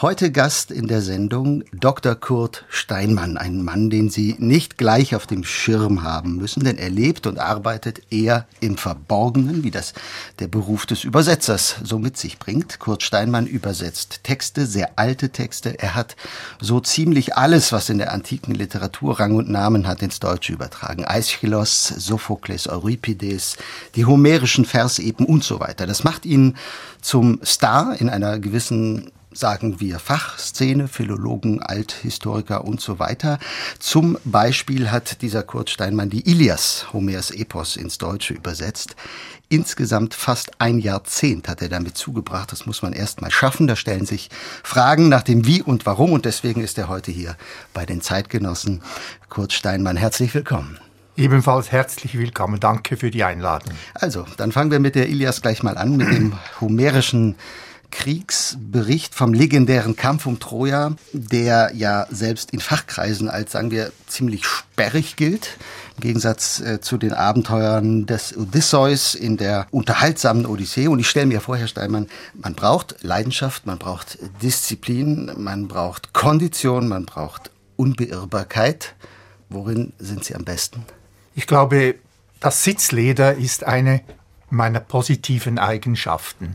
Heute Gast in der Sendung Dr. Kurt Steinmann, ein Mann, den Sie nicht gleich auf dem Schirm haben müssen, denn er lebt und arbeitet eher im Verborgenen, wie das der Beruf des Übersetzers so mit sich bringt. Kurt Steinmann übersetzt Texte, sehr alte Texte. Er hat so ziemlich alles, was in der antiken Literatur Rang und Namen hat, ins Deutsche übertragen. Aeschylus, Sophokles, Euripides, die homerischen Versepen und so weiter. Das macht ihn zum Star in einer gewissen, sagen wir, Fachszene, Philologen, Althistoriker und so weiter. Zum Beispiel hat dieser Kurt Steinmann die Ilias, Homers Epos, ins Deutsche übersetzt. Insgesamt fast ein Jahrzehnt hat er damit zugebracht. Das muss man erst mal schaffen. Da stellen sich Fragen nach dem Wie und Warum. Und deswegen ist er heute hier bei den Zeitgenossen. Kurt Steinmann, herzlich willkommen. Ebenfalls herzlich willkommen. Danke für die Einladung. Also, dann fangen wir mit der Ilias gleich mal an, mit dem homerischen Kriegsbericht vom legendären Kampf um Troja, der ja selbst in Fachkreisen als, sagen wir, ziemlich sperrig gilt. Im Gegensatz zu den Abenteuern des Odysseus in der unterhaltsamen Odyssee. Und ich stelle mir vor, Herr Steinmann, man braucht Leidenschaft, man braucht Disziplin, man braucht Kondition, man braucht Unbeirrbarkeit. Worin sind Sie am besten? Ich glaube, das Sitzleder ist eine meiner positiven Eigenschaften.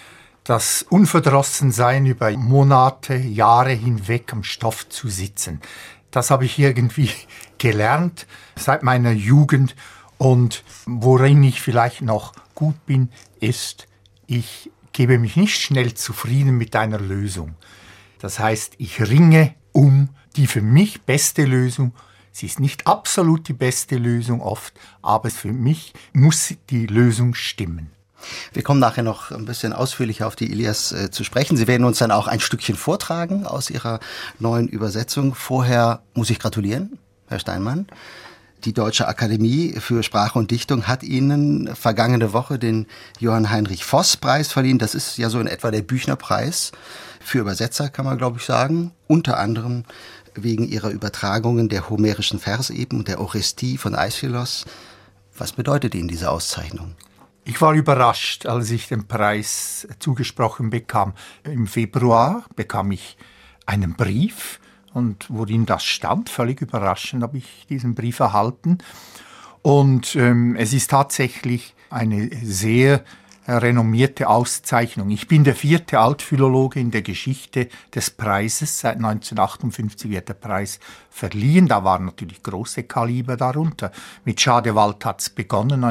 Das Unverdrossensein, über Monate, Jahre hinweg am Stoff zu sitzen. Das habe ich irgendwie gelernt seit meiner Jugend. Und worin ich vielleicht noch gut bin, ist, ich gebe mich nicht schnell zufrieden mit einer Lösung. Das heißt, ich ringe um die für mich beste Lösung. Sie ist nicht absolut die beste Lösung oft, aber für mich muss die Lösung stimmen. Wir kommen nachher noch ein bisschen ausführlicher auf die Ilias zu sprechen. Sie werden uns dann auch ein Stückchen vortragen aus Ihrer neuen Übersetzung. Vorher muss ich gratulieren, Herr Steinmann. Die Deutsche Akademie für Sprache und Dichtung hat Ihnen vergangene Woche den Johann-Heinrich-Voss-Preis verliehen. Das ist ja so in etwa der Büchner-Preis für Übersetzer, kann man glaube ich sagen. Unter anderem wegen Ihrer Übertragungen der homerischen Versepen und der Orestie von Aeschylus. Was bedeutet Ihnen diese Auszeichnung? Ich war überrascht, als ich den Preis zugesprochen bekam. Im Februar bekam ich einen Brief und worin das stand, völlig überraschend habe ich diesen Brief erhalten. Und es ist tatsächlich eine sehr renommierte Auszeichnung. Ich bin der 4. Altphilologe in der Geschichte des Preises. Seit 1958 wird der Preis verliehen. Da waren natürlich große Kaliber darunter. Mit Schadewald hat es begonnen,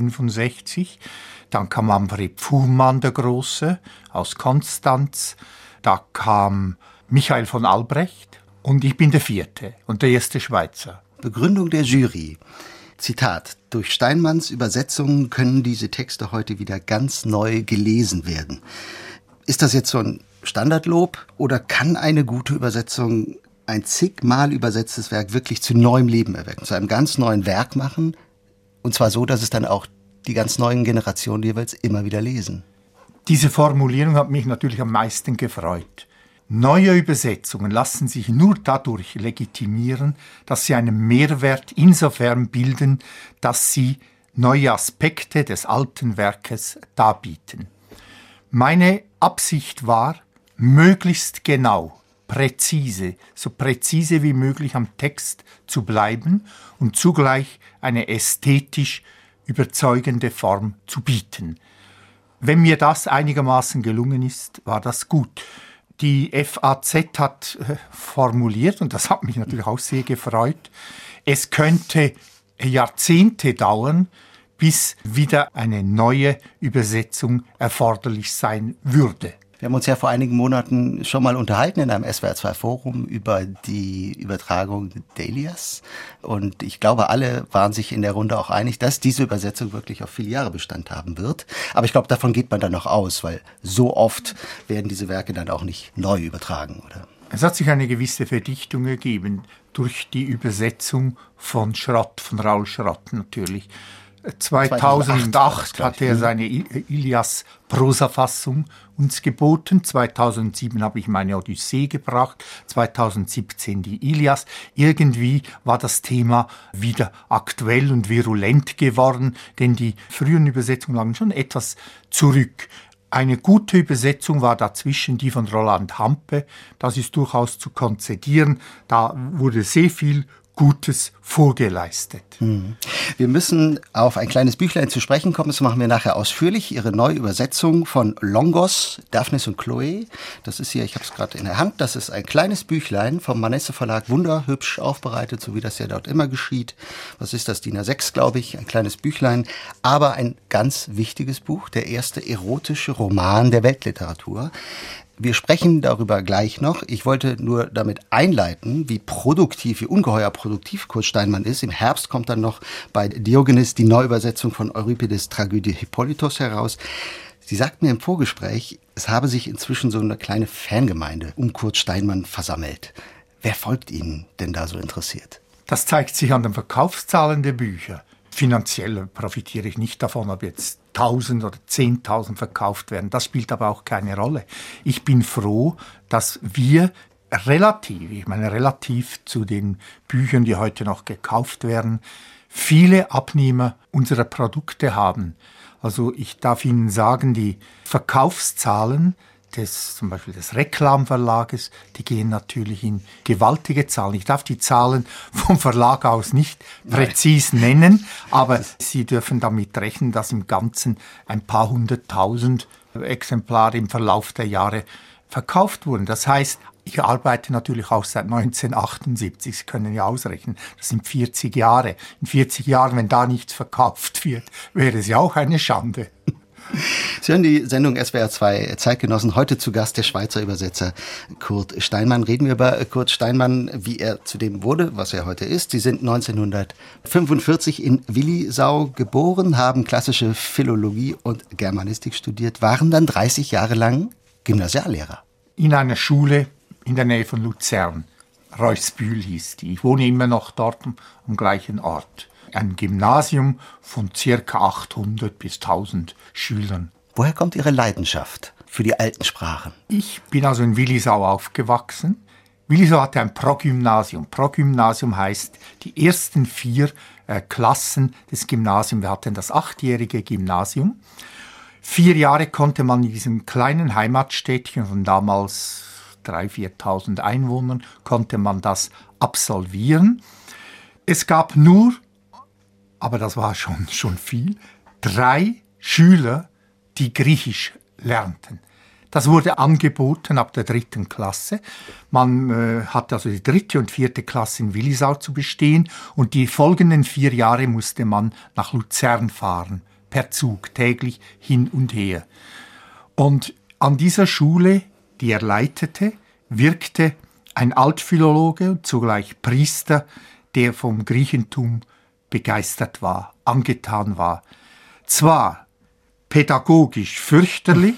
1965. Dann kam Manfred Fuhrmann, der Große, aus Konstanz. Da kam Michael von Albrecht. Und ich bin der 4. und der erste Schweizer. Begründung der Jury. Zitat: Durch Steinmanns Übersetzungen können diese Texte heute wieder ganz neu gelesen werden. Ist das jetzt so ein Standardlob oder kann eine gute Übersetzung ein zigmal übersetztes Werk wirklich zu neuem Leben erwecken, zu einem ganz neuen Werk machen? Und zwar so, dass es dann auch die ganz neuen Generationen jeweils immer wieder lesen. Diese Formulierung hat mich natürlich am meisten gefreut. Neue Übersetzungen lassen sich nur dadurch legitimieren, dass sie einen Mehrwert insofern bilden, dass sie neue Aspekte des alten Werkes darbieten. Meine Absicht war, möglichst genau, präzise, so präzise wie möglich am Text zu bleiben und zugleich eine ästhetisch überzeugende Form zu bieten. Wenn mir das einigermaßen gelungen ist, war das gut. Die FAZ hat formuliert, und das hat mich natürlich auch sehr gefreut, es könnte Jahrzehnte dauern, bis wieder eine neue Übersetzung erforderlich sein würde. Wir haben uns ja vor einigen Monaten schon mal unterhalten in einem SWR2-Forum über die Übertragung der Ilias. Und ich glaube, alle waren sich in der Runde auch einig, dass diese Übersetzung wirklich auf viele Jahre Bestand haben wird. Aber ich glaube, davon geht man dann noch aus, weil so oft werden diese Werke dann auch nicht neu übertragen, oder? Es hat sich eine gewisse Verdichtung ergeben durch die Übersetzung von Schrott, von Raoul Schrott natürlich. 2008 hat er seine Ilias-Prosafassung uns geboten. 2007 habe ich meine Odyssee gebracht. 2017 die Ilias. Irgendwie war das Thema wieder aktuell und virulent geworden, denn die frühen Übersetzungen lagen schon etwas zurück. Eine gute Übersetzung war dazwischen die von Roland Hampe. Das ist durchaus zu konzedieren. Da wurde sehr viel Gutes vorgeleistet. Wir müssen auf ein kleines Büchlein zu sprechen kommen. Das machen wir nachher ausführlich. Ihre neue Übersetzung von Longos, Daphnis und Chloe. Das ist hier, ich habe es gerade in der Hand, das ist ein kleines Büchlein vom Manesse Verlag, wunderhübsch aufbereitet, so wie das ja dort immer geschieht. Was ist das, DIN A6, glaube ich, ein kleines Büchlein. Aber ein ganz wichtiges Buch, der erste erotische Roman der Weltliteratur. Wir sprechen darüber gleich noch. Ich wollte nur damit einleiten, wie ungeheuer produktiv Kurt Steinmann ist. Im Herbst kommt dann noch bei Diogenes die Neuübersetzung von Euripides' Tragödie Hippolytos heraus. Sie sagten mir im Vorgespräch, es habe sich inzwischen so eine kleine Fangemeinde um Kurt Steinmann versammelt. Wer folgt Ihnen denn da so interessiert? Das zeigt sich an den Verkaufszahlen der Bücher. Finanziell profitiere ich nicht davon, ob jetzt 1000 oder 10.000 verkauft werden. Das spielt aber auch keine Rolle. Ich bin froh, dass wir relativ zu den Büchern, die heute noch gekauft werden, viele Abnehmer unserer Produkte haben. Also ich darf Ihnen sagen, die Verkaufszahlen zum Beispiel des Reklamverlages, die gehen natürlich in gewaltige Zahlen. Ich darf die Zahlen vom Verlag aus nicht präzis nennen, aber Sie dürfen damit rechnen, dass im Ganzen ein paar 100.000 Exemplare im Verlauf der Jahre verkauft wurden. Das heißt, ich arbeite natürlich auch seit 1978, Sie können ja ausrechnen, das sind 40 Jahre. In 40 Jahren, wenn da nichts verkauft wird, wäre es ja auch eine Schande. Sie hören die Sendung SWR 2 Zeitgenossen. Heute zu Gast der Schweizer Übersetzer Kurt Steinmann. Reden wir über Kurt Steinmann, wie er zu dem wurde, was er heute ist. Sie sind 1945 in Willisau geboren, haben klassische Philologie und Germanistik studiert, waren dann 30 Jahre lang Gymnasiallehrer. In einer Schule in der Nähe von Luzern. Reussbühl hieß die. Ich wohne immer noch dort am gleichen Ort. Ein Gymnasium von ca. 800 bis 1000 Schülern. Woher kommt Ihre Leidenschaft für die alten Sprachen? Ich bin also in Willisau aufgewachsen. Willisau hatte ein Progymnasium. Progymnasium heißt, die ersten 4 Klassen des Gymnasiums. Wir hatten das 8-jährige Gymnasium. 4 Jahre konnte man in diesem kleinen Heimatstädtchen von damals 3.000, 4.000 Einwohnern, konnte man das absolvieren. Es gab nur, aber das war schon viel, 3 Schüler, die Griechisch lernten. Das wurde angeboten ab der 3. Klasse. Man hatte also die 3. und 4. Klasse in Willisau zu bestehen und die folgenden 4 Jahre musste man nach Luzern fahren, per Zug, täglich hin und her. Und an dieser Schule, die er leitete, wirkte ein Altphilologe und zugleich Priester, der vom Griechentum begeistert war, angetan war. Zwar pädagogisch fürchterlich,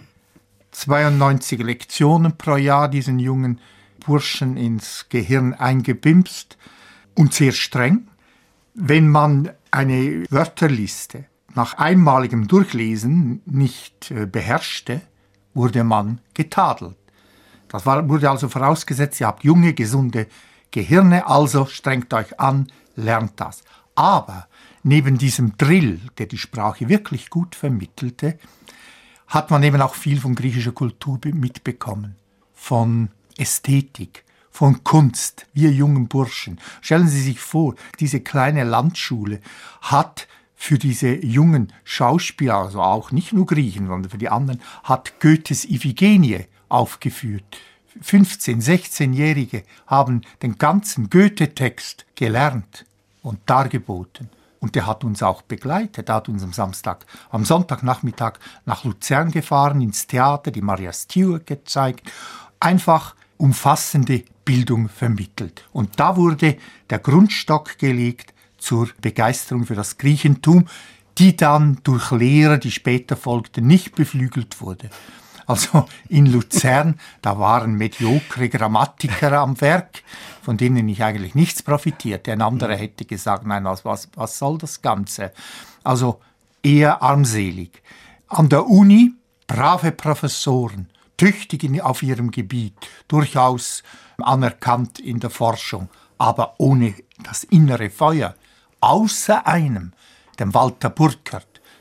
92 Lektionen pro Jahr diesen jungen Burschen ins Gehirn eingebimst und sehr streng. Wenn man eine Wörterliste nach einmaligem Durchlesen nicht beherrschte, wurde man getadelt. Wurde also vorausgesetzt, ihr habt junge, gesunde Gehirne, also strengt euch an, lernt das. Aber neben diesem Drill, der die Sprache wirklich gut vermittelte, hat man eben auch viel von griechischer Kultur mitbekommen, von Ästhetik, von Kunst, wir jungen Burschen. Stellen Sie sich vor, diese kleine Landschule hat für diese jungen Schauspieler, also auch nicht nur Griechen, sondern für die anderen, hat Goethes Iphigenie aufgeführt. 15-, 16-Jährige haben den ganzen Goethe-Text gelernt und dargeboten. Und der hat uns auch begleitet. Er hat uns am Sonntagnachmittag nach Luzern gefahren, ins Theater, die Maria Stuart gezeigt. Einfach umfassende Bildung vermittelt. Und da wurde der Grundstock gelegt zur Begeisterung für das Griechentum, die dann durch Lehrer, die später folgten, nicht beflügelt wurde. Also in Luzern, da waren mediokre Grammatiker am Werk, von denen ich eigentlich nichts profitierte. Ein anderer hätte gesagt, nein, was soll das Ganze? Also eher armselig. An der Uni brave Professoren, tüchtig auf ihrem Gebiet, durchaus anerkannt in der Forschung, aber ohne das innere Feuer. Außer einem, dem Walter Burkert,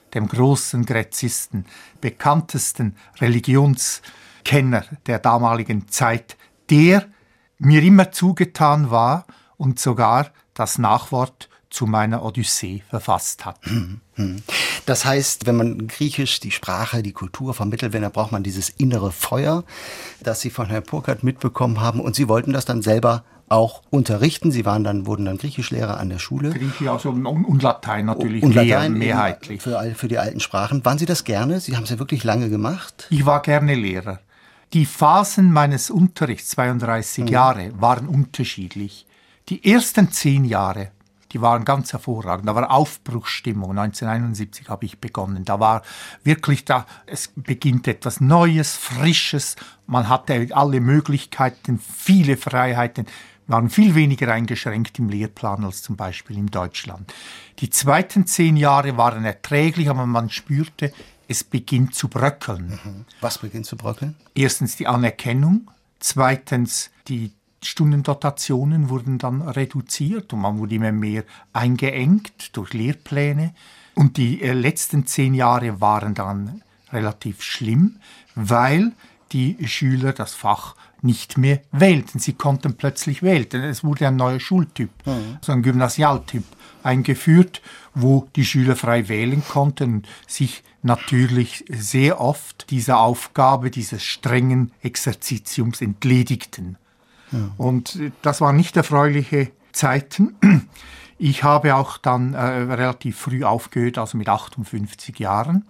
dem großen Gräzisten, bekanntesten Religionskenner der damaligen Zeit, der mir immer zugetan war und sogar das Nachwort zu meiner Odyssee verfasst hat. Das heißt, wenn man Griechisch, die Sprache, die Kultur vermittelt, dann braucht man dieses innere Feuer, das Sie von Herrn Purkert mitbekommen haben. Und Sie wollten das dann selber auch unterrichten. Sie wurden dann Griechischlehrer an der Schule. Griechisch also und Latein natürlich, und Latein mehrheitlich. Für die alten Sprachen. Waren Sie das gerne? Sie haben es ja wirklich lange gemacht. Ich war gerne Lehrer. Die Phasen meines Unterrichts, 32 Jahre, waren unterschiedlich. Die ersten 10 Jahre, die waren ganz hervorragend. Da war Aufbruchsstimmung. 1971 habe ich begonnen. Da war wirklich es beginnt etwas Neues, Frisches. Man hatte alle Möglichkeiten, viele Freiheiten, waren viel weniger eingeschränkt im Lehrplan als zum Beispiel in Deutschland. Die zweiten 10 Jahre waren erträglich, aber man spürte, es beginnt zu bröckeln. Was beginnt zu bröckeln? Erstens die Anerkennung, zweitens die Stundendotationen wurden dann reduziert und man wurde immer mehr eingeengt durch Lehrpläne. Und die letzten 10 Jahre waren dann relativ schlimm, weil die Schüler das Fach nicht mehr wählten. Sie konnten plötzlich wählen. Es wurde ein neuer Schultyp, so ein Gymnasialtyp eingeführt, wo die Schüler frei wählen konnten und sich natürlich sehr oft dieser Aufgabe, dieses strengen Exerzitiums entledigten. Und das waren nicht erfreuliche Zeiten. Ich habe auch dann relativ früh aufgehört, also mit 58 Jahren,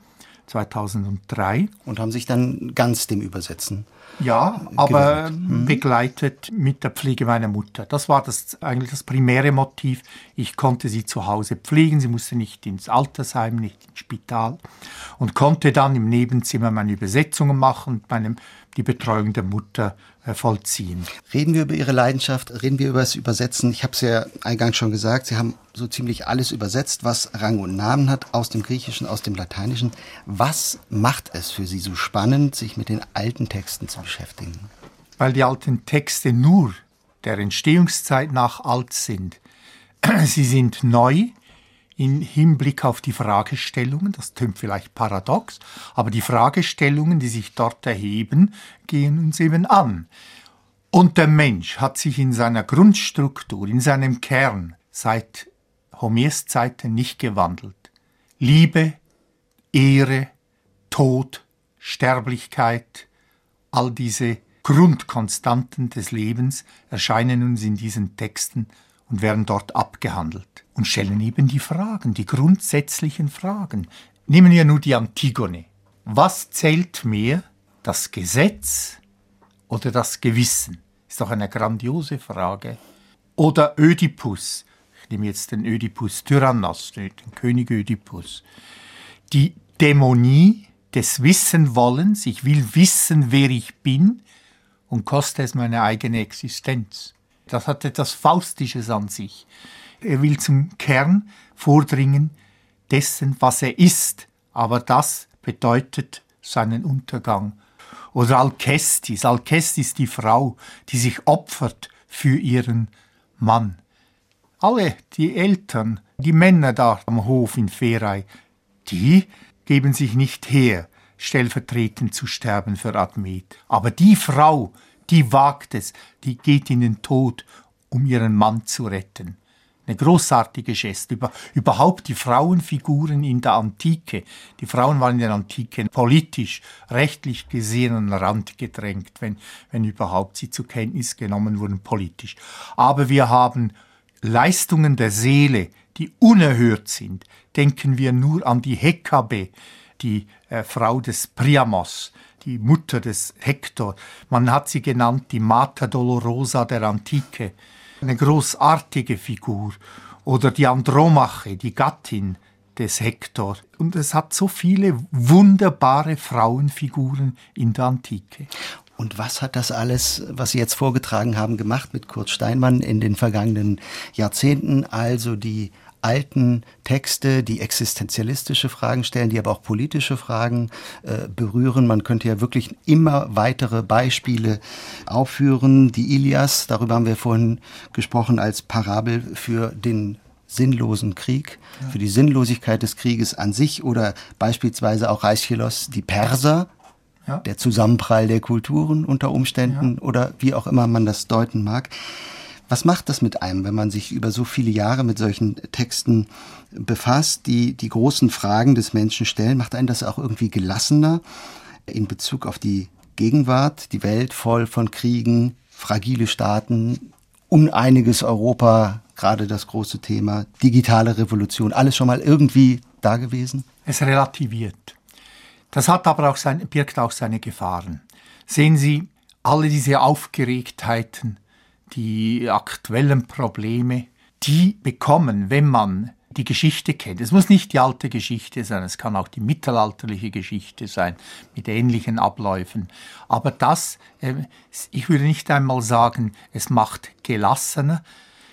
2003. Und haben sich dann ganz dem Übersetzen aber begleitet mit der Pflege meiner Mutter. Das war eigentlich das primäre Motiv. Ich konnte sie zu Hause pflegen, sie musste nicht ins Altersheim, nicht ins Spital und konnte dann im Nebenzimmer meine Übersetzungen machen und die Betreuung der Mutter vollziehen. Reden wir über Ihre Leidenschaft, reden wir über das Übersetzen. Ich habe es ja eingangs schon gesagt, Sie haben so ziemlich alles übersetzt, was Rang und Namen hat, aus dem Griechischen, aus dem Lateinischen. Was macht es für Sie so spannend, sich mit den alten Texten zu beschäftigen? Weil die alten Texte nur der Entstehungszeit nach alt sind. Sie sind neu im Hinblick auf die Fragestellungen, das tönt vielleicht paradox, aber die Fragestellungen, die sich dort erheben, gehen uns eben an. Und der Mensch hat sich in seiner Grundstruktur, in seinem Kern seit Homers Zeiten nicht gewandelt. Liebe, Ehre, Tod, Sterblichkeit, all diese Grundkonstanten des Lebens erscheinen uns in diesen Texten und werden dort abgehandelt und stellen eben die Fragen, die grundsätzlichen Fragen. Nehmen wir nur die Antigone. Was zählt mehr, das Gesetz oder das Gewissen? Ist doch eine grandiose Frage. Oder Ödipus. Ich nehme jetzt den Ödipus Tyrannos, den König Ödipus. Die Dämonie des Wissenwollens. Ich will wissen, wer ich bin und koste es meine eigene Existenz. Das hat etwas Faustisches an sich. Er will zum Kern vordringen dessen, was er ist. Aber das bedeutet seinen Untergang. Oder Alkestis. Alkestis, die Frau, die sich opfert für ihren Mann. Alle die Eltern, die Männer da am Hof in Pherai, die geben sich nicht her, stellvertretend zu sterben für Admet. Aber die Frau, die wagt es, die geht in den Tod, um ihren Mann zu retten. Eine großartige Geste. Überhaupt die Frauenfiguren in der Antike. Die Frauen waren in der Antike politisch, rechtlich gesehen an den Rand gedrängt, wenn überhaupt sie zur Kenntnis genommen wurden, politisch. Aber wir haben Leistungen der Seele, die unerhört sind. Denken wir nur an die Hekabe, die Frau des Priamos, die Mutter des Hektor. Man hat sie genannt die Mater Dolorosa der Antike. Eine großartige Figur. Oder die Andromache, die Gattin des Hektor. Und es hat so viele wunderbare Frauenfiguren in der Antike. Und was hat das alles, was Sie jetzt vorgetragen haben, gemacht mit Kurt Steinmann in den vergangenen Jahrzehnten? Also die alten Texte, die existenzialistische Fragen stellen, die aber auch politische Fragen berühren. Man könnte ja wirklich immer weitere Beispiele aufführen. Die Ilias, darüber haben wir vorhin gesprochen, als Parabel für den sinnlosen Krieg, für die Sinnlosigkeit des Krieges an sich oder beispielsweise auch Aeschylos, die Perser, der Zusammenprall der Kulturen unter Umständen oder wie auch immer man das deuten mag. Was macht das mit einem, wenn man sich über so viele Jahre mit solchen Texten befasst, die die großen Fragen des Menschen stellen? Macht einen das auch irgendwie gelassener in Bezug auf die Gegenwart, die Welt voll von Kriegen, fragile Staaten, uneiniges Europa, gerade das große Thema, digitale Revolution, alles schon mal irgendwie da gewesen? Es relativiert. Das hat aber auch birgt auch seine Gefahren. Sehen Sie, alle diese Aufgeregtheiten, die aktuellen Probleme, die bekommen, wenn man die Geschichte kennt. Es muss nicht die alte Geschichte sein, es kann auch die mittelalterliche Geschichte sein, mit ähnlichen Abläufen. Aber das, ich würde nicht einmal sagen, es macht gelassener,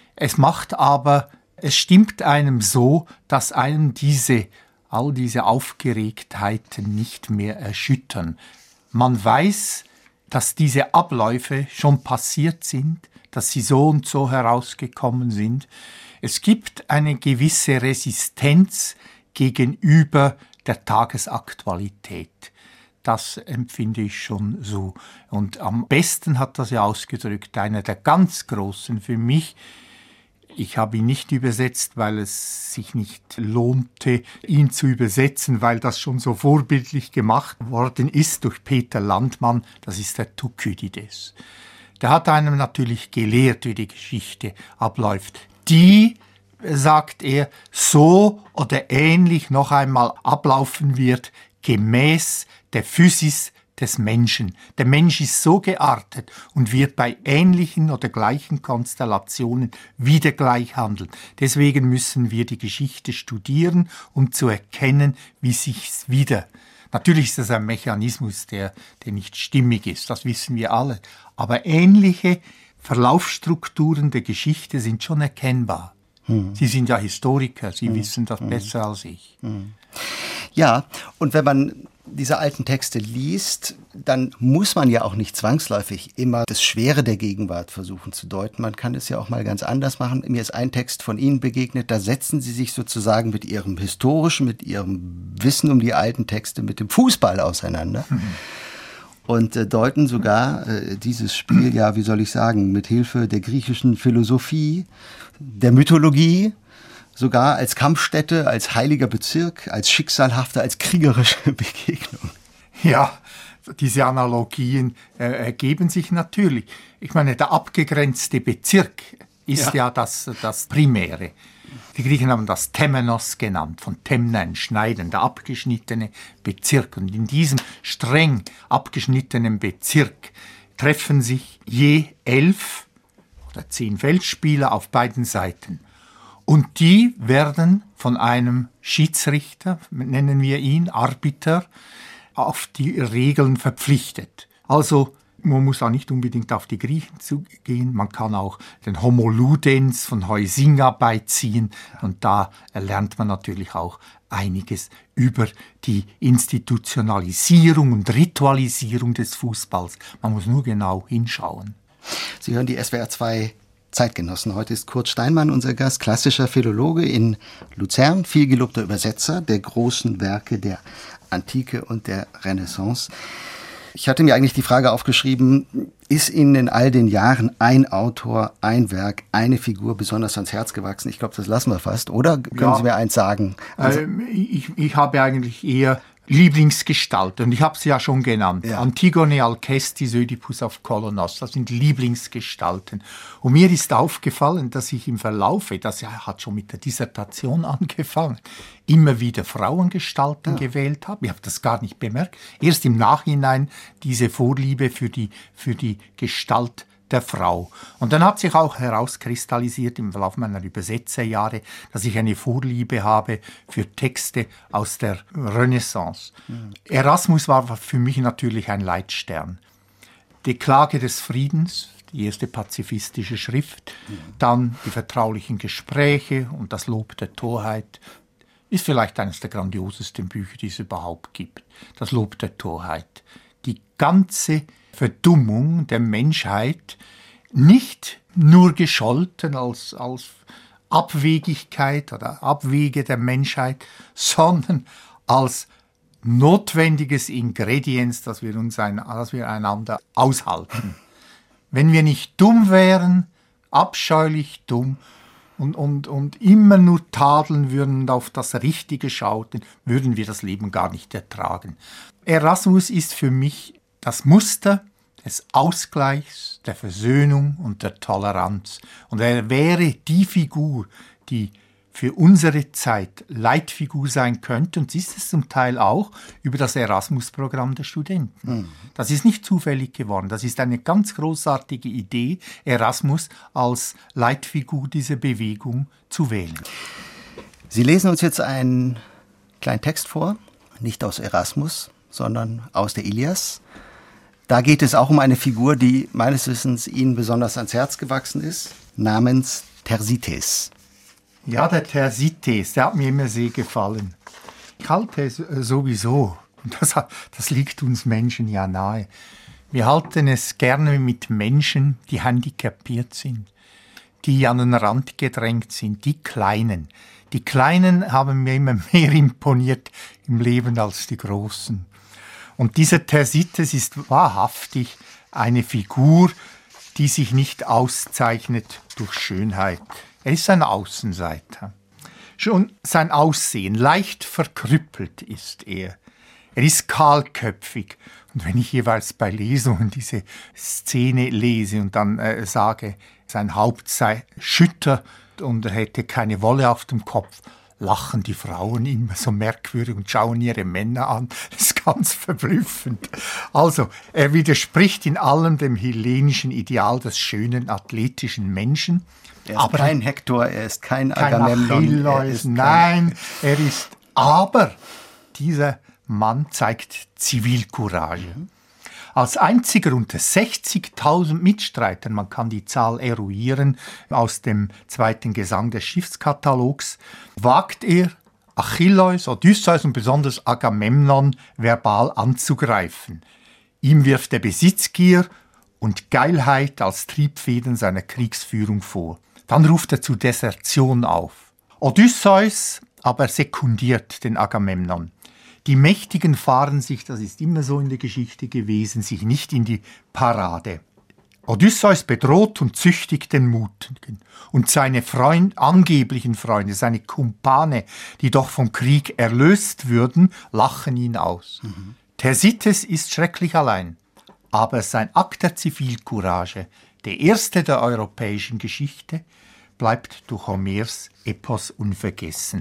es stimmt einem so, dass einem all diese Aufgeregtheiten nicht mehr erschüttern. Man weiß, dass diese Abläufe schon passiert sind, dass sie so und so herausgekommen sind. Es gibt eine gewisse Resistenz gegenüber der Tagesaktualität. Das empfinde ich schon so. Und am besten hat das ja ausgedrückt einer der ganz Großen für mich. Ich habe ihn nicht übersetzt, weil es sich nicht lohnte, ihn zu übersetzen, weil das schon so vorbildlich gemacht worden ist durch Peter Landmann. Das ist der Thukydides. Der hat einem natürlich gelehrt, wie die Geschichte abläuft. Die, sagt er, so oder ähnlich noch einmal ablaufen wird, gemäß der Physis des Menschen. Der Mensch ist so geartet und wird bei ähnlichen oder gleichen Konstellationen wieder gleich handeln. Deswegen müssen wir die Geschichte studieren, um zu erkennen, wie sich's wieder. Natürlich ist das ein Mechanismus, der nicht stimmig ist, das wissen wir alle. Aber ähnliche Verlaufsstrukturen der Geschichte sind schon erkennbar. Sie sind ja Historiker, Sie wissen das besser als ich. Ja, und wenn man diese alten Texte liest, dann muss man ja auch nicht zwangsläufig immer das Schwere der Gegenwart versuchen zu deuten. Man kann es ja auch mal ganz anders machen. Mir ist ein Text von Ihnen begegnet, da setzen Sie sich sozusagen mit Ihrem historischen, mit Ihrem Wissen um die alten Texte, mit dem Fußball auseinander. Und deuten sogar dieses Spiel, ja, wie soll ich sagen, mit Hilfe der griechischen Philosophie, der Mythologie, sogar als Kampfstätte, als heiliger Bezirk, als schicksalhafte, als kriegerische Begegnung. Ja, diese Analogien ergeben sich natürlich. Ich meine, der abgegrenzte Bezirk ist ja das Primäre. Die Griechen haben das Temenos genannt, von Temnen, Schneiden, der abgeschnittene Bezirk. Und in diesem streng abgeschnittenen Bezirk treffen sich je 11 oder 10 Feldspieler auf beiden Seiten. Und die werden von einem Schiedsrichter, nennen wir ihn, Arbiter, auf die Regeln verpflichtet. Also man muss auch nicht unbedingt auf die Griechen zugehen, man kann auch den Homo Ludens von Huizinga beiziehen und da lernt man natürlich auch einiges über die Institutionalisierung und Ritualisierung des Fußballs. Man muss nur genau hinschauen. Sie hören die SWR 2 Zeitgenossen. Heute ist Kurt Steinmann unser Gast, klassischer Philologe in Luzern, vielgelobter Übersetzer der großen Werke der Antike und der Renaissance. Ich hatte mir eigentlich die Frage aufgeschrieben, ist Ihnen in all den Jahren ein Autor, ein Werk, eine Figur besonders ans Herz gewachsen? Ich glaube, das lassen wir fast. Oder können Sie mir eins sagen? Also, ich habe eigentlich eher Lieblingsgestalten, und ich habe sie ja schon genannt. Ja. Antigone, Alcestis, Ödipus auf Kolonos, das sind Lieblingsgestalten. Und mir ist aufgefallen, dass ich im Verlaufe, das hat schon mit der Dissertation angefangen, immer wieder Frauengestalten gewählt habe. Ich habe das gar nicht bemerkt. Erst im Nachhinein diese Vorliebe für die Gestalt der Frau. Und dann hat sich auch herauskristallisiert im Verlauf meiner Übersetzerjahre, dass ich eine Vorliebe habe für Texte aus der Renaissance. Erasmus war für mich natürlich ein Leitstern. Die Klage des Friedens, die erste pazifistische Schrift, dann die vertraulichen Gespräche und das Lob der Torheit, ist vielleicht eines der grandiosesten Bücher, die es überhaupt gibt. Das Lob der Torheit. Die ganze Verdummung der Menschheit, nicht nur gescholten als Abwegigkeit oder Abwege der Menschheit, sondern als notwendiges Ingredienz, dass wir einander aushalten. Wenn wir nicht dumm wären, abscheulich dumm und immer nur tadeln würden und auf das Richtige schauten, würden wir das Leben gar nicht ertragen. Erasmus ist für mich das Muster des Ausgleichs, der Versöhnung und der Toleranz. Und er wäre die Figur, die für unsere Zeit Leitfigur sein könnte, und ist es zum Teil auch über das Erasmus-Programm der Studenten. Das ist nicht zufällig geworden. Das ist eine ganz großartige Idee, Erasmus als Leitfigur dieser Bewegung zu wählen. Sie lesen uns jetzt einen kleinen Text vor, nicht aus Erasmus, sondern aus der Ilias. Da geht es auch um eine Figur, die meines Wissens Ihnen besonders ans Herz gewachsen ist, namens Thersites. Ja, der Thersites, der hat mir immer sehr gefallen. Ich halte es sowieso, und das liegt uns Menschen ja nahe, wir halten es gerne mit Menschen, die handicapiert sind, die an den Rand gedrängt sind, die Kleinen. Die Kleinen haben mir immer mehr imponiert im Leben als die Großen. Und dieser Thersites ist wahrhaftig eine Figur, die sich nicht auszeichnet durch Schönheit. Er ist ein Außenseiter. Schon sein Aussehen, leicht verkrüppelt ist er. Er ist kahlköpfig. Und wenn ich jeweils bei Lesungen diese Szene lese und dann sage, sein Haupt sei schütter und er hätte keine Wolle auf dem Kopf, lachen die Frauen immer so merkwürdig und schauen ihre Männer an. Das ist ganz verblüffend. Also, er widerspricht in allem dem hellenischen Ideal des schönen, athletischen Menschen. Er ist kein Hektor, er ist kein Agamemnon. Aber dieser Mann zeigt Zivilcourage. Als einziger unter 60.000 Mitstreitern, man kann die Zahl eruieren aus dem zweiten Gesang des Schiffskatalogs, wagt er, Achilleus, Odysseus und besonders Agamemnon verbal anzugreifen. Ihm wirft er Besitzgier und Geilheit als Triebfäden seiner Kriegsführung vor. Dann ruft er zur Desertion auf. Odysseus aber sekundiert den Agamemnon. Die Mächtigen fahren sich, das ist immer so in der Geschichte gewesen, sich nicht in die Parade. Odysseus bedroht und züchtigt den Mutigen. Und seine angeblichen Freunde, seine Kumpane, die doch vom Krieg erlöst würden, lachen ihn aus. Thersites ist schrecklich allein, aber sein Akt der Zivilcourage, der erste der europäischen Geschichte, bleibt durch Homers Epos unvergessen.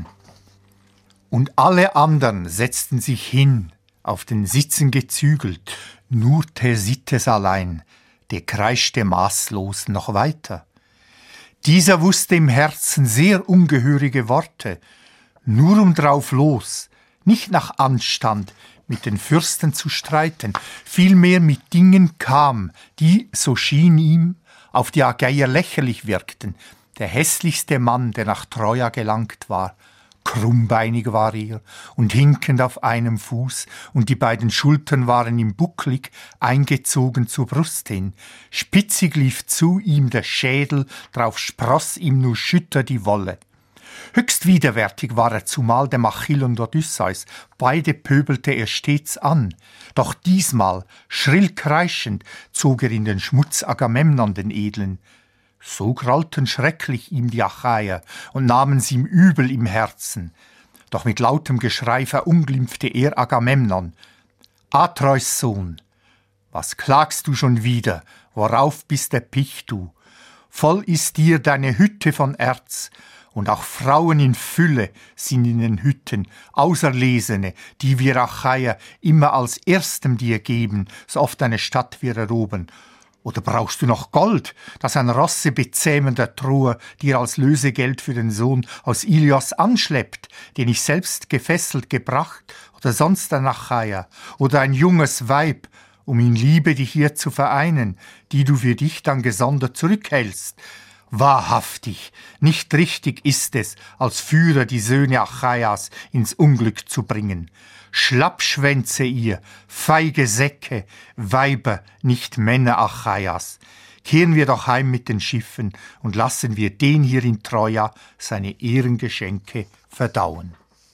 Und alle anderen setzten sich hin, auf den Sitzen gezügelt, nur Thersites allein, der kreischte maßlos noch weiter. Dieser wusste im Herzen sehr ungehörige Worte, nur um drauf los, nicht nach Anstand mit den Fürsten zu streiten, vielmehr mit Dingen kam, die, so schien ihm, auf die Achäer lächerlich wirkten. Der hässlichste Mann, der nach Troja gelangt war, krummbeinig war er und hinkend auf einem Fuß, und die beiden Schultern waren ihm bucklig, eingezogen zur Brust hin. Spitzig lief zu ihm der Schädel, drauf spross ihm nur schütter die Wolle. Höchst widerwärtig war er zumal dem Achill und Odysseus, beide pöbelte er stets an. Doch diesmal, schrill kreischend, zog er in den Schmutz Agamemnon den Edlen. So grallten schrecklich ihm die Achaier und nahmen's ihm übel im Herzen. Doch mit lautem Geschrei verunglimpfte er Agamemnon. Atreus Sohn, was klagst du schon wieder, worauf bist erpicht du? Voll ist dir deine Hütte von Erz, und auch Frauen in Fülle sind in den Hütten, Auserlesene, die wir Achaier immer als Erstem dir geben, so oft eine Stadt wir erobern. Oder brauchst du noch Gold, das ein rossebezähmender Troer dir als Lösegeld für den Sohn aus Ilios anschleppt, den ich selbst gefesselt gebracht, oder sonst ein Achaier, oder ein junges Weib, um in Liebe dich hier zu vereinen, die du für dich dann gesondert zurückhältst? Wahrhaftig, nicht richtig ist es, als Führer die Söhne Achaias ins Unglück zu bringen. Schlappschwänze ihr, feige Säcke, Weiber, nicht Männer Achaias. Kehren wir doch heim mit den Schiffen und lassen wir den hier in Troja seine Ehrengeschenke verdauen.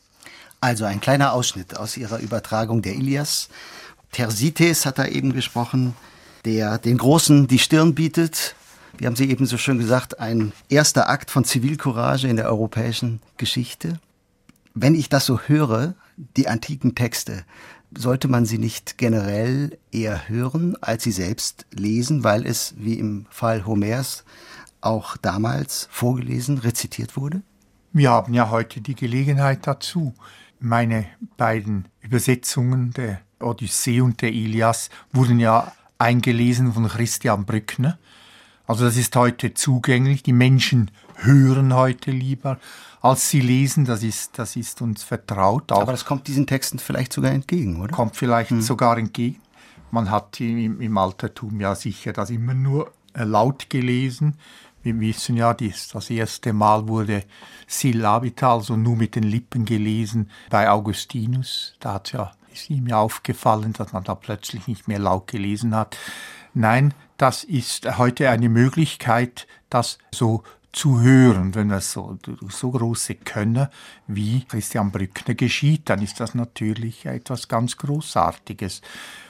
Also ein kleiner Ausschnitt aus Ihrer Übertragung der Ilias. Thersites hat da eben gesprochen, der den Großen die Stirn bietet. Wie haben Sie eben so schön gesagt, ein erster Akt von Zivilcourage in der europäischen Geschichte. Wenn ich das so höre, die antiken Texte, sollte man sie nicht generell eher hören, als sie selbst lesen, weil es, wie im Fall Homers, auch damals vorgelesen, rezitiert wurde? Wir haben ja heute die Gelegenheit dazu. Meine beiden Übersetzungen der Odyssee und der Ilias wurden ja eingelesen von Christian Brückner. Also das ist heute zugänglich. Die Menschen hören heute lieber, als sie lesen. Das ist uns vertraut. Aber das kommt diesen Texten vielleicht sogar entgegen, oder? Kommt vielleicht sogar entgegen. Man hat im Altertum ja sicher das immer nur laut gelesen. Wir wissen ja, das erste Mal wurde Syllabita, also nur mit den Lippen gelesen, bei Augustinus. Da ist ihm ja aufgefallen, dass man da plötzlich nicht mehr laut gelesen hat. Nein, das ist heute eine Möglichkeit, das so zu hören. Wenn das so große Könner wie Christian Brückner geschieht, dann ist das natürlich etwas ganz Großartiges.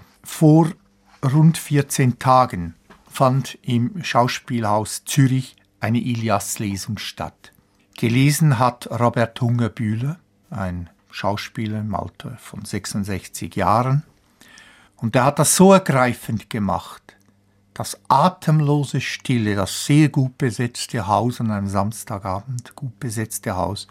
Vor rund 14 Tagen fand im Schauspielhaus Zürich eine Ilias-Lesung statt. Gelesen hat Robert Hunger-Bühler, ein Schauspieler im Alter von 66 Jahren. Und er hat das so ergreifend gemacht, dass atemlose Stille, das sehr gut besetzte Haus an einem Samstagabend, gut besetzte Haus,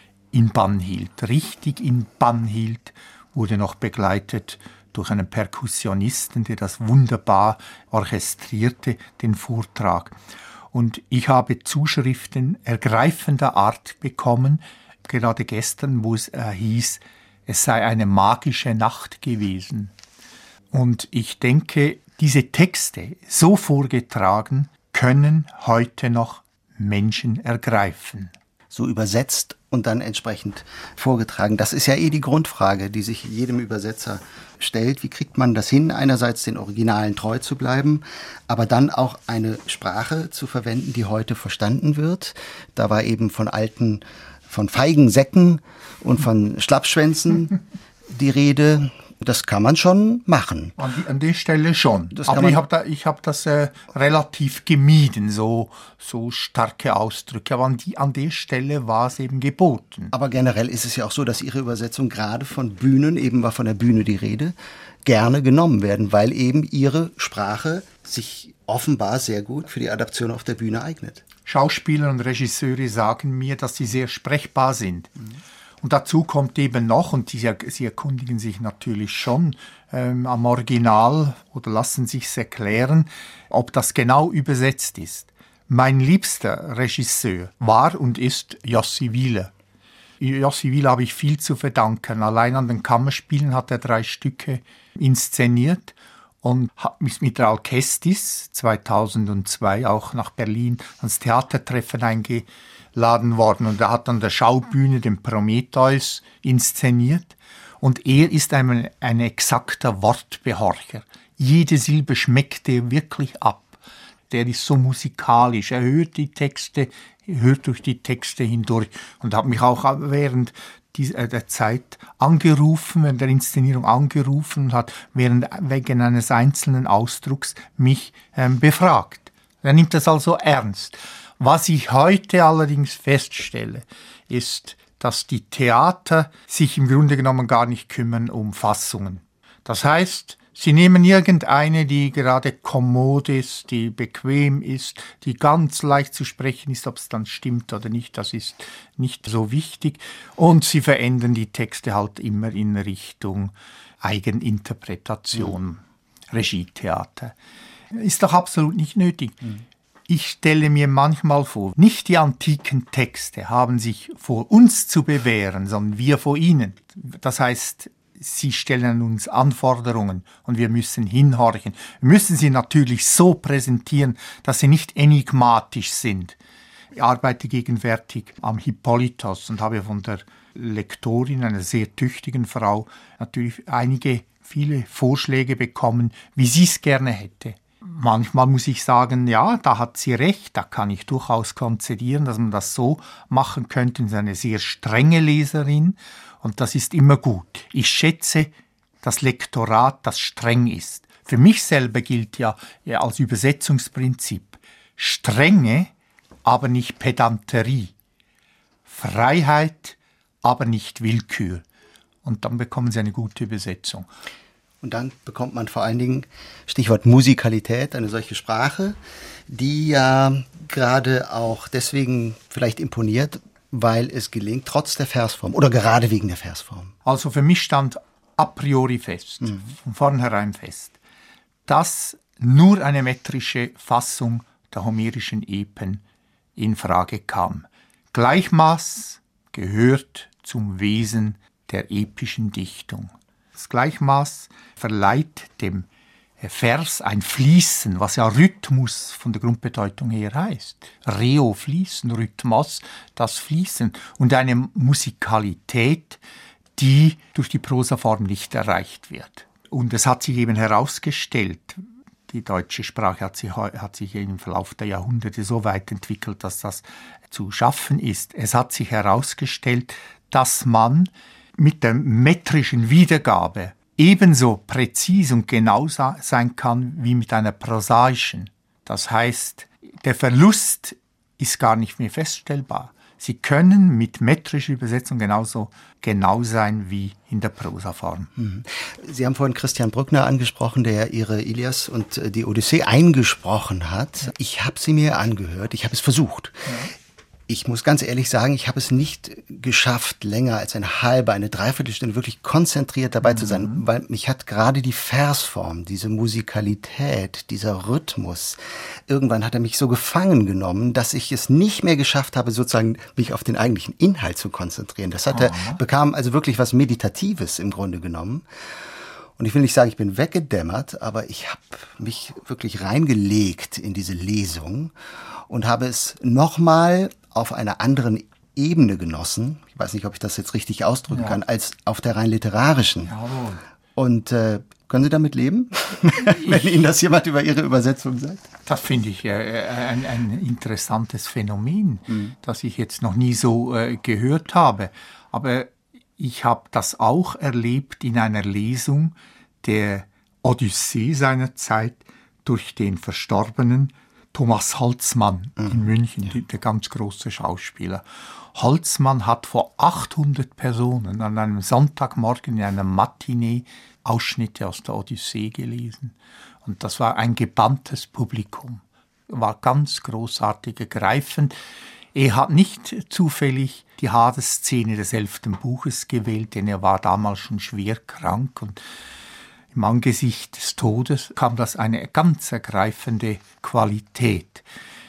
in Bann hielt. Richtig in Bann hielt, wurde noch begleitet durch einen Perkussionisten, der das wunderbar orchestrierte, den Vortrag. Und ich habe Zuschriften ergreifender Art bekommen, gerade gestern, wo es hieß, es sei eine magische Nacht gewesen. Und ich denke, diese Texte, so vorgetragen, können heute noch Menschen ergreifen. So übersetzt und dann entsprechend vorgetragen. Das ist ja die Grundfrage, die sich jedem Übersetzer stellt. Wie kriegt man das hin, einerseits den Originalen treu zu bleiben, aber dann auch eine Sprache zu verwenden, die heute verstanden wird? Da war eben von feigen Säcken und von Schlappschwänzen die Rede. Das kann man schon machen. An der Stelle schon. Aber ich hab das relativ gemieden, so starke Ausdrücke. Aber an der Stelle war es eben geboten. Aber generell ist es ja auch so, dass Ihre Übersetzung gerade von Bühnen, eben war von der Bühne die Rede, gerne genommen werden, weil eben Ihre Sprache sich offenbar sehr gut für die Adaption auf der Bühne eignet. Schauspieler und Regisseure sagen mir, dass sie sehr sprechbar sind. Und dazu kommt eben noch, und sie erkundigen sich natürlich schon am Original oder lassen sich's erklären, ob das genau übersetzt ist. Mein liebster Regisseur war und ist Jussi Wieler. Jussi Wieler habe ich viel zu verdanken. Allein an den Kammerspielen hat er 3 Stücke inszeniert und ist mit der Alcestis 2002 auch nach Berlin ans Theatertreffen eingeladen worden. Und er hat an der Schaubühne den Prometheus inszeniert. Und er ist ein exakter Wortbehorcher. Jede Silbe schmeckt er wirklich ab. Der ist so musikalisch. Er hört durch die Texte hindurch. Und hat mich auch während der Zeit angerufen, während der Inszenierung angerufen und hat wegen eines einzelnen Ausdrucks mich befragt. Er nimmt das also ernst. Was ich heute allerdings feststelle, ist, dass die Theater sich im Grunde genommen gar nicht kümmern um Fassungen. Das heißt, sie nehmen irgendeine, die gerade kommod ist, die bequem ist, die ganz leicht zu sprechen ist, ob es dann stimmt oder nicht, das ist nicht so wichtig. Und sie verändern die Texte halt immer in Richtung Eigeninterpretation, Regietheater. Ist doch absolut nicht nötig. Ich stelle mir manchmal vor, nicht die antiken Texte haben sich vor uns zu bewähren, sondern wir vor ihnen. Das heißt, sie stellen uns Anforderungen und wir müssen hinhorchen. Wir müssen sie natürlich so präsentieren, dass sie nicht enigmatisch sind. Ich arbeite gegenwärtig am Hippolytos und habe von der Lektorin, einer sehr tüchtigen Frau, natürlich viele Vorschläge bekommen, wie sie es gerne hätte. Manchmal muss ich sagen, ja, da hat sie recht, da kann ich durchaus konzedieren, dass man das so machen könnte. Sie ist eine sehr strenge Leserin und das ist immer gut. Ich schätze das Lektorat, das streng ist. Für mich selber gilt ja als Übersetzungsprinzip Strenge, aber nicht Pedanterie. Freiheit, aber nicht Willkür. Und dann bekommen Sie eine gute Übersetzung. Und dann bekommt man vor allen Dingen, Stichwort Musikalität, eine solche Sprache, die ja gerade auch deswegen vielleicht imponiert, weil es gelingt, trotz der Versform oder gerade wegen der Versform. Also für mich stand a priori fest, von vornherein fest, dass nur eine metrische Fassung der homerischen Epen in Frage kam. Gleichmaß gehört zum Wesen der epischen Dichtung. Das Gleichmaß verleiht dem Vers ein Fließen, was ja Rhythmus von der Grundbedeutung her heißt. Reo, Fließen, Rhythmus, das Fließen. Und eine Musikalität, die durch die Prosaform nicht erreicht wird. Und es hat sich eben herausgestellt, die deutsche Sprache hat sich im Verlauf der Jahrhunderte so weit entwickelt, dass das zu schaffen ist. Es hat sich herausgestellt, dass man mit der metrischen Wiedergabe ebenso präzis und genau sein kann wie mit einer prosaischen. Das heißt, der Verlust ist gar nicht mehr feststellbar. Sie können mit metrischer Übersetzung genauso genau sein wie in der Prosaform. Sie haben vorhin Christian Brückner angesprochen, der Ihre Ilias und die Odyssee eingesprochen hat. Ich habe sie mir angehört, ich habe es versucht. Ja. Ich muss ganz ehrlich sagen, ich habe es nicht geschafft, länger als eine Dreiviertelstunde wirklich konzentriert dabei zu sein, weil mich hat gerade die Versform, diese Musikalität, dieser Rhythmus, irgendwann hat er mich so gefangen genommen, dass ich es nicht mehr geschafft habe, sozusagen mich auf den eigentlichen Inhalt zu konzentrieren. Das bekam also wirklich was Meditatives im Grunde genommen. Und ich will nicht sagen, ich bin weggedämmert, aber ich habe mich wirklich reingelegt in diese Lesung und habe es nochmal auf einer anderen Ebene genossen. Ich weiß nicht, ob ich das jetzt richtig ausdrücken kann, als auf der rein literarischen. Jawohl. Und können Sie damit leben, wenn Ihnen das jemand über Ihre Übersetzung sagt? Das finde ich ein interessantes Phänomen, das ich jetzt noch nie so gehört habe. Aber ich habe das auch erlebt in einer Lesung der Odyssee seiner Zeit durch den verstorbenen Thomas Holzmann in München, der ganz große Schauspieler. Holzmann hat vor 800 Personen an einem Sonntagmorgen in einer Matinee Ausschnitte aus der Odyssee gelesen. Und das war ein gebanntes Publikum. War ganz großartig ergreifend. Er hat nicht zufällig die Hades-Szene des 11. Buches gewählt, denn er war damals schon schwer krank und im Angesicht des Todes kam das eine ganz ergreifende Qualität.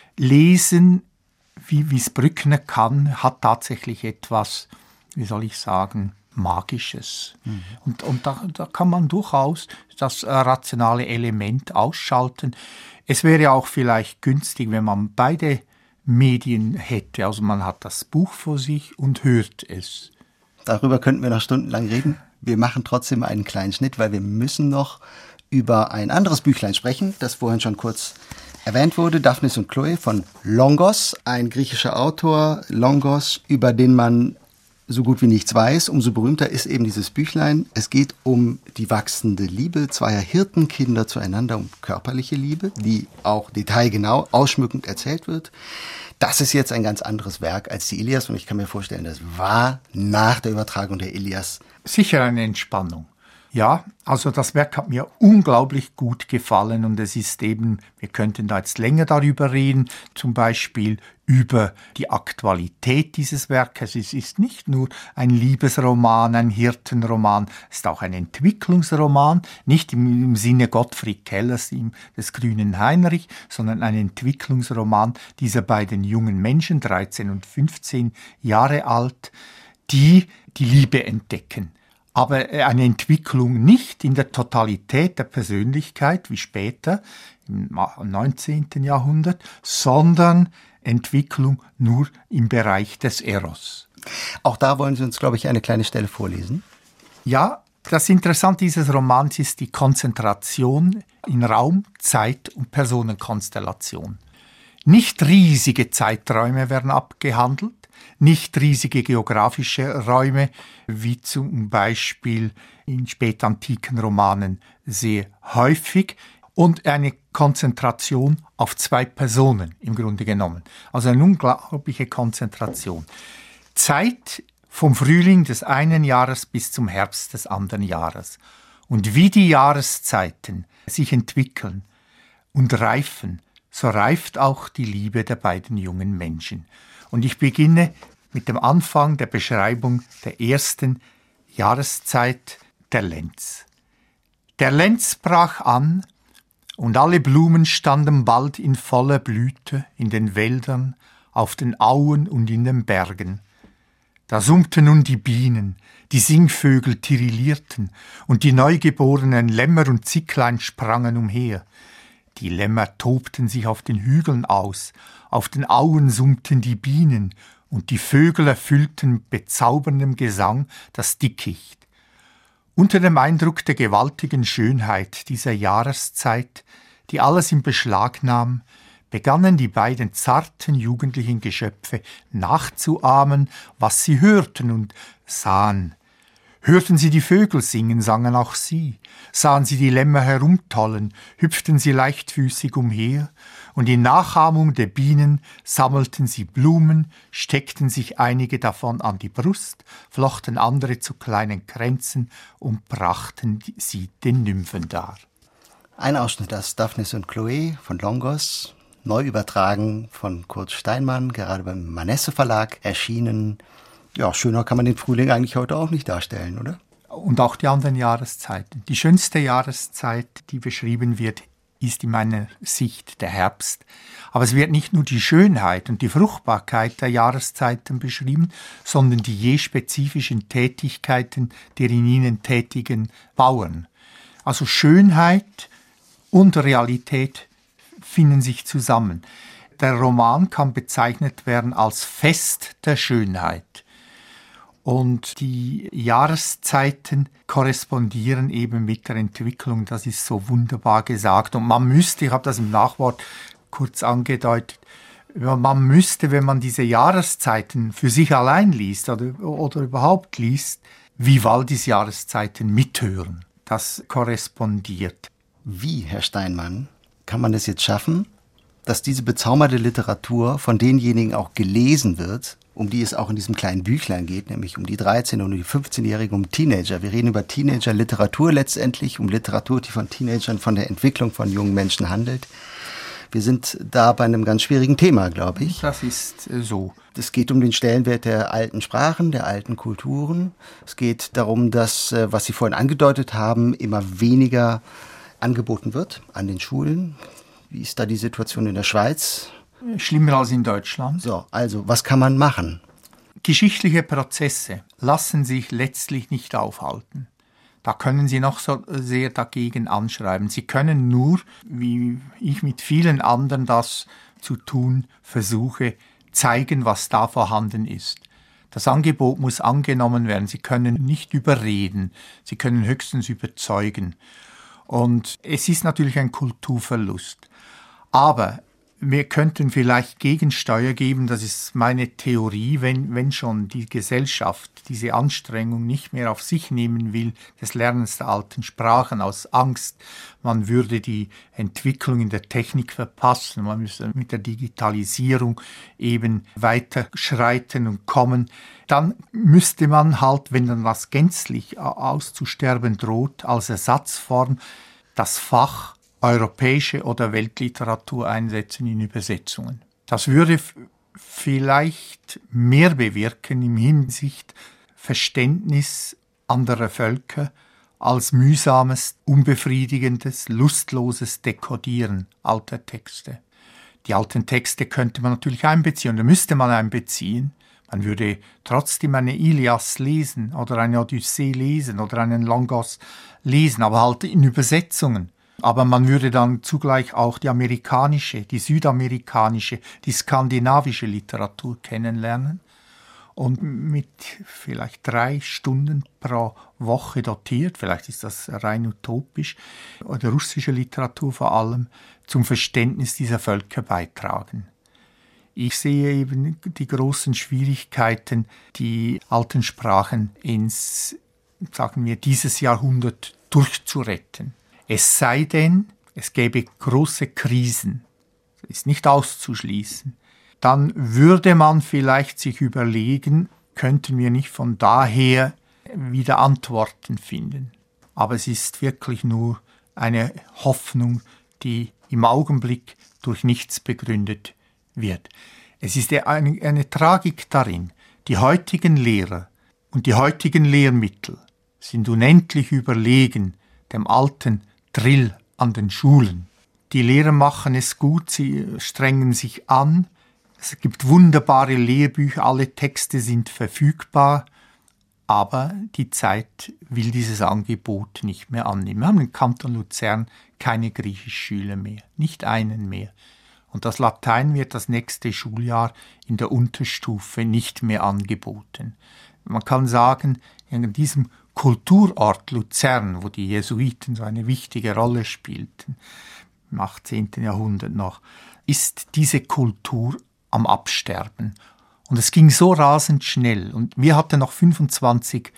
Lesen, wie es Brückner kann, hat tatsächlich etwas, wie soll ich sagen, Magisches. Und da kann man durchaus das rationale Element ausschalten. Es wäre auch vielleicht günstig, wenn man beide Medien hätte. Also man hat das Buch vor sich und hört es. Darüber könnten wir noch stundenlang reden. Wir machen trotzdem einen kleinen Schnitt, weil wir müssen noch über ein anderes Büchlein sprechen, das vorhin schon kurz erwähnt wurde. Daphnis und Chloe von Longos, ein griechischer Autor. Longos, über den man so gut wie nichts weiß. Umso berühmter ist eben dieses Büchlein. Es geht um die wachsende Liebe zweier Hirtenkinder zueinander, um körperliche Liebe, die auch detailgenau, ausschmückend erzählt wird. Das ist jetzt ein ganz anderes Werk als die Ilias und ich kann mir vorstellen, das war nach der Übertragung der Ilias sicher eine Entspannung. Ja, also das Werk hat mir unglaublich gut gefallen und es ist eben, wir könnten da jetzt länger darüber reden, zum Beispiel über die Aktualität dieses Werkes. Es ist nicht nur ein Liebesroman, ein Hirtenroman, es ist auch ein Entwicklungsroman, nicht im Sinne Gottfried Kellers, des Grünen Heinrich, sondern ein Entwicklungsroman dieser beiden jungen Menschen, 13 und 15 Jahre alt, die die Liebe entdecken. Aber eine Entwicklung nicht in der Totalität der Persönlichkeit, wie später im 19. Jahrhundert, sondern Entwicklung nur im Bereich des Eros. Auch da wollen Sie uns, glaube ich, eine kleine Stelle vorlesen. Ja, Das Interessante dieses Romans ist die Konzentration in Raum, Zeit und Personenkonstellation. Nicht riesige Zeiträume werden abgehandelt, nicht riesige geografische Räume, wie zum Beispiel in spätantiken Romanen sehr häufig, und eine Konzentration auf 2 Personen im Grunde genommen. Also eine unglaubliche Konzentration. Zeit vom Frühling des einen Jahres bis zum Herbst des anderen Jahres. Und wie die Jahreszeiten sich entwickeln und reifen, so reift auch die Liebe der beiden jungen Menschen. Und ich beginne mit dem Anfang der Beschreibung der ersten Jahreszeit, der Lenz. Der Lenz brach an, und alle Blumen standen bald in voller Blüte in den Wäldern, auf den Auen und in den Bergen. Da summten nun die Bienen, die Singvögel tirillierten, und die neugeborenen Lämmer und Zicklein sprangen umher. Die Lämmer tobten sich auf den Hügeln aus, auf den Auen summten die Bienen, und die Vögel erfüllten mit bezauberndem Gesang das Dickicht. Unter dem Eindruck der gewaltigen Schönheit dieser Jahreszeit, die alles in Beschlag nahm, begannen die beiden zarten jugendlichen Geschöpfe nachzuahmen, was sie hörten und sahen. Hörten sie die Vögel singen, sangen auch sie. Sahen sie die Lämmer herumtollen, hüpften sie leichtfüßig umher. Und in Nachahmung der Bienen sammelten sie Blumen, steckten sich einige davon an die Brust, flochten andere zu kleinen Kränzen und brachten sie den Nymphen dar. Ein Ausschnitt aus Daphnis und Chloe von Longos, neu übertragen von Kurt Steinmann, gerade beim Manesse Verlag erschienen. Ja, schöner kann man den Frühling eigentlich heute auch nicht darstellen, oder? Und auch die anderen Jahreszeiten. Die schönste Jahreszeit, die beschrieben wird, ist in meiner Sicht der Herbst. Aber es wird nicht nur die Schönheit und die Fruchtbarkeit der Jahreszeiten beschrieben, sondern die je spezifischen Tätigkeiten der in ihnen tätigen Bauern. Also Schönheit und Realität finden sich zusammen. Der Roman kann bezeichnet werden als Fest der Schönheit. Und die Jahreszeiten korrespondieren eben mit der Entwicklung, das ist so wunderbar gesagt. Und man müsste, ich habe das im Nachwort kurz angedeutet, man müsste, wenn man diese Jahreszeiten für sich allein liest oder überhaupt liest, Vivaldis Jahreszeiten mithören. Das korrespondiert. Wie, Herr Steinmann, kann man es jetzt schaffen, dass diese bezaubernde Literatur von denjenigen auch gelesen wird, um die es auch in diesem kleinen Büchlein geht, nämlich um die 13- und die 15-Jährigen, um Teenager. Wir reden über Teenager-Literatur letztendlich, um Literatur, die von Teenagern, von der Entwicklung von jungen Menschen handelt. Wir sind da bei einem ganz schwierigen Thema, glaube ich. Das ist so. Es geht um den Stellenwert der alten Sprachen, der alten Kulturen. Es geht darum, dass, was Sie vorhin angedeutet haben, immer weniger angeboten wird an den Schulen. Wie ist da die Situation in der Schweiz? Schlimmer als in Deutschland. So, also, was kann man machen? Geschichtliche Prozesse lassen sich letztlich nicht aufhalten. Da können Sie noch so sehr dagegen anschreiben. Sie können nur, wie ich mit vielen anderen das zu tun versuche, zeigen, was da vorhanden ist. Das Angebot muss angenommen werden. Sie können nicht überreden. Sie können höchstens überzeugen. Und es ist natürlich ein Kulturverlust. Aber wir könnten vielleicht Gegensteuer geben, das ist meine Theorie, wenn schon die Gesellschaft diese Anstrengung nicht mehr auf sich nehmen will, des Lernens der alten Sprachen aus Angst, man würde die Entwicklung in der Technik verpassen, man müsste mit der Digitalisierung eben weiter schreiten und kommen, dann müsste man halt, wenn dann was gänzlich auszusterben droht, als Ersatzform das Fach europäische oder Weltliteratur einsetzen in Übersetzungen. Das würde vielleicht mehr bewirken im Hinsicht Verständnis anderer Völker als mühsames, unbefriedigendes, lustloses Dekodieren alter Texte. Die alten Texte könnte man natürlich einbeziehen, da müsste man einbeziehen. Man würde trotzdem eine Ilias lesen oder eine Odyssee lesen oder einen Longos lesen, aber halt in Übersetzungen. Aber man würde dann zugleich auch die amerikanische, die südamerikanische, die skandinavische Literatur kennenlernen. und mit vielleicht 3 Stunden pro Woche dotiert, vielleicht ist das rein utopisch, oder russische Literatur vor allem, zum Verständnis dieser Völker beitragen. Ich sehe eben die großen Schwierigkeiten, die alten Sprachen ins, sagen wir, dieses Jahrhundert durchzuretten. Es sei denn, es gäbe große Krisen, das ist nicht auszuschließen. Dann würde man vielleicht sich überlegen, könnten wir nicht von daher wieder Antworten finden. Aber es ist wirklich nur eine Hoffnung, die im Augenblick durch nichts begründet wird. Es ist eine Tragik darin. Die heutigen Lehrer und die heutigen Lehrmittel sind unendlich überlegen dem alten Drill an den Schulen. Die Lehrer machen es gut, sie strengen sich an. Es gibt wunderbare Lehrbücher, alle Texte sind verfügbar, aber die Zeit will dieses Angebot nicht mehr annehmen. Wir haben im Kanton Luzern keine Griechischschüler mehr, nicht einen mehr. Und das Latein wird das nächste Schuljahr in der Unterstufe nicht mehr angeboten. Man kann sagen, in diesem Kulturort Luzern, wo die Jesuiten so eine wichtige Rolle spielten, im 18. Jahrhundert noch, ist diese Kultur am Absterben. Und es ging so rasend schnell. Und wir waren 25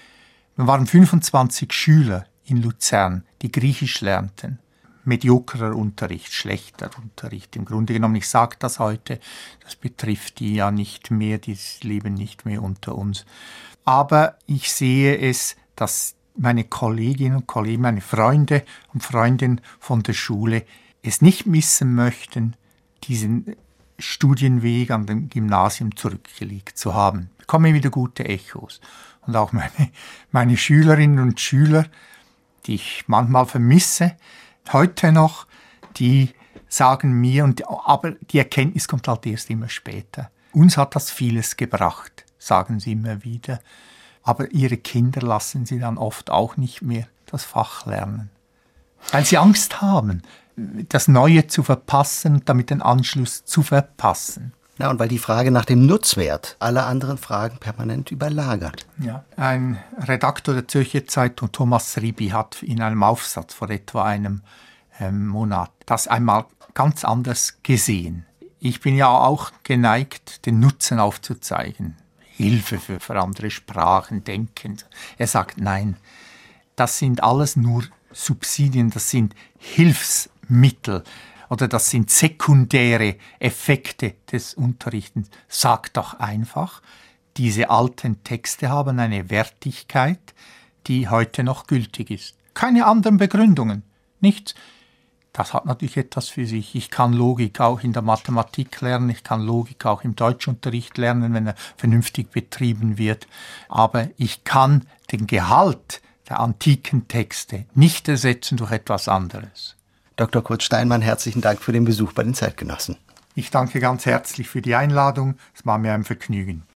Schüler in Luzern, die Griechisch lernten. Mediokrer Unterricht, schlechter Unterricht. Im Grunde genommen, ich sage das heute, das betrifft die ja nicht mehr, die leben nicht mehr unter uns. Aber ich sehe es, dass meine Kolleginnen und Kollegen, meine Freunde und Freundinnen von der Schule es nicht missen möchten, diesen Studienweg an dem Gymnasium zurückgelegt zu haben. Ich bekomme wieder gute Echos. Und auch meine Schülerinnen und Schüler, die ich manchmal vermisse, heute noch, die sagen mir, aber die Erkenntnis kommt halt erst immer später. Uns hat das vieles gebracht, sagen sie immer wieder. Aber ihre Kinder lassen sie dann oft auch nicht mehr das Fach lernen. Weil sie Angst haben, das Neue zu verpassen und damit den Anschluss zu verpassen. Na, und weil die Frage nach dem Nutzwert alle anderen Fragen permanent überlagert. Ja, ein Redaktor der Zürcher Zeitung, Thomas Ribi, hat in einem Aufsatz vor etwa einem Monat das einmal ganz anders gesehen. Ich bin ja auch geneigt, den Nutzen aufzuzeigen. Hilfe für andere Sprachen, Denken. Er sagt, nein, das sind alles nur Subsidien, das sind Hilfsmittel oder das sind sekundäre Effekte des Unterrichtens. Sag doch einfach, diese alten Texte haben eine Wertigkeit, die heute noch gültig ist. Keine anderen Begründungen, nichts. Das hat natürlich etwas für sich. Ich kann Logik auch in der Mathematik lernen, ich kann Logik auch im Deutschunterricht lernen, wenn er vernünftig betrieben wird. Aber ich kann den Gehalt der antiken Texte nicht ersetzen durch etwas anderes. Dr. Kurt Steinmann, herzlichen Dank für den Besuch bei den Zeitgenossen. Ich danke ganz herzlich für die Einladung. Es war mir ein Vergnügen.